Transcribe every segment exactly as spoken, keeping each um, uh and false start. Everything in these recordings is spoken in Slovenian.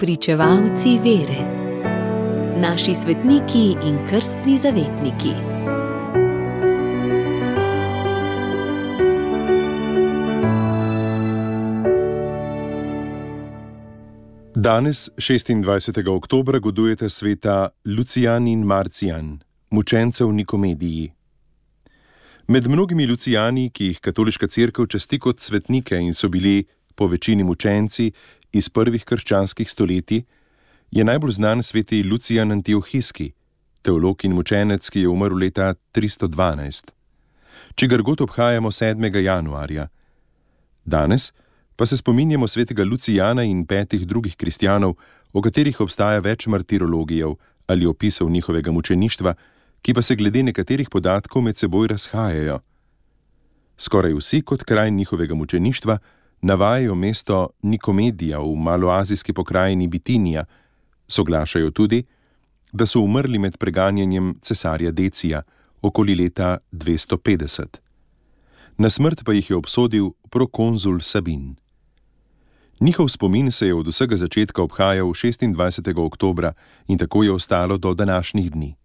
Spričevalci vere. Naši svetniki in krstni zavetniki. Danes, šestindvajsetega oktobra, godujete sveta Lucijan in Marcijan, mučencev v Nikomediji. Med mnogimi Lucijani, ki jih katoliška cerkev časti kot svetnike in so bili po večini mučenci iz prvih krščanskih stoletij, je najbolj znan sveti Lucijan Antiohijski, teolog in mučenec, ki je umrl leta tristo dvanajst. Čigar god obhajamo sedmega januarja. Danes pa se spominjamo svetega Lucijana in petih drugih kristjanov, o katerih obstaja več martirologijev ali opisov njihovega mučeništva, ki pa se glede nekaterih podatkov med seboj razhajajo. Skoraj vsi kot kraj njihovega mučeništva navajajo mesto Nikomedija v maloazijski pokrajini Bitinija, soglašajo tudi, da so umrli med preganjanjem cesarja Decija okoli leta dvesto petdeset. Na smrt pa jih je obsodil prokonzul Sabin. Njihov spomin se je od vsega začetka obhajal šestindvajsetega oktobra in tako je ostalo do današnjih dni.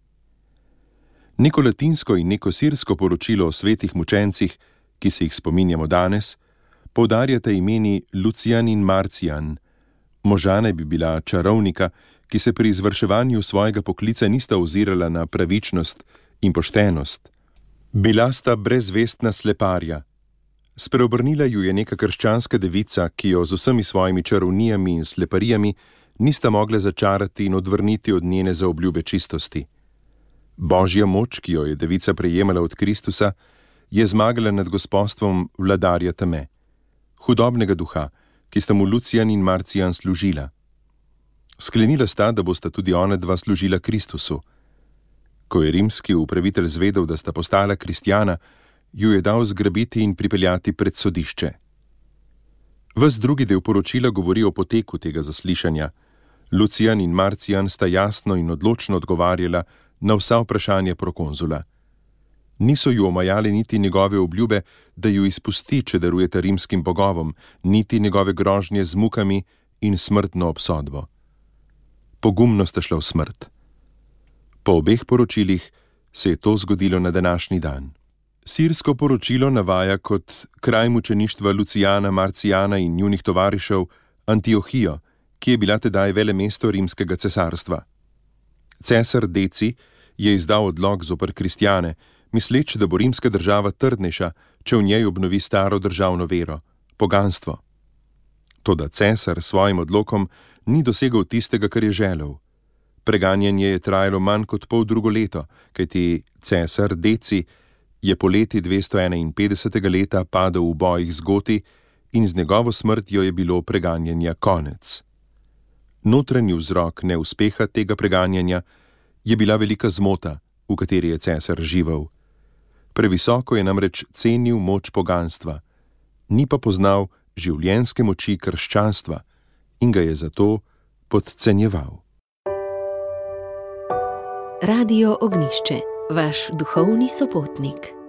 Neko latinsko in neko sirsko poročilo o svetih mučencih, ki se jih spominjamo danes, poudarjata imeni Lucijan in Marcijan. Moža naj bi bila čarovnika, ki se pri izvrševanju svojega poklica nista ozirala na pravičnost in poštenost. Bila sta brezvestna sleparja. Spreobrnila ju je neka krščanska devica, ki jo z vsemi svojimi čarovnijami in sleparijami nista mogla začarati in odvrniti od njene zaobljube čistosti. Božja moč, ki jo je devica prejemala od Kristusa, je zmagala nad gospodstvom vladarja teme, hudobnega duha, ki sta mu Lucijan in Marcijan služila. Sklenila sta, da bosta tudi ona dva služila Kristusu. Ko je rimski upravitelj zvedel, da sta postala kristjana, ju je dal zgrabiti in pripeljati pred sodišče. Ves drugi del poročila govori o poteku tega zaslišanja. Lucijan in Marcijan sta jasno in odločno odgovarjala na vsa vprašanja prokonzula. Niso ju omajali niti njegove obljube, da ju izpusti, če darujeta rimskim bogovom, niti njegove grožnje z mukami in smrtno obsodbo. Pogumno sta šla v smrt. Po obeh poročilih se je to zgodilo na današnji dan. Sirsko poročilo navaja kot kraj mučeništva Lucijana, Marcijana in njunih tovarišev Antiohijo, ki je bila tedaj velemesto rimskega cesarstva. Cesar Deci je izdal odlok zoper kristjane, misleč, da bo rimska država trdnejša, če v njej obnovi staro državno vero, poganstvo. Toda cesar s svojim odlokom ni dosegel tistega, kar je želel. Preganjanje je trajalo manj kot pol drugo leto, kajti cesar Deci je poleti dvesto enainpetdesetega leta padel v bojih z Goti in z njegovo smrtjo je bilo preganjanja konec. Notranji vzrok neuspeha tega preganjanja je bila velika zmota, v kateri je cesar živel. Previsoko je namreč cenil moč poganstva, ni pa poznal življenjske moči krščanstva in ga je zato podcenjeval. Radio Ognjišče, vaš duhovni sopotnik.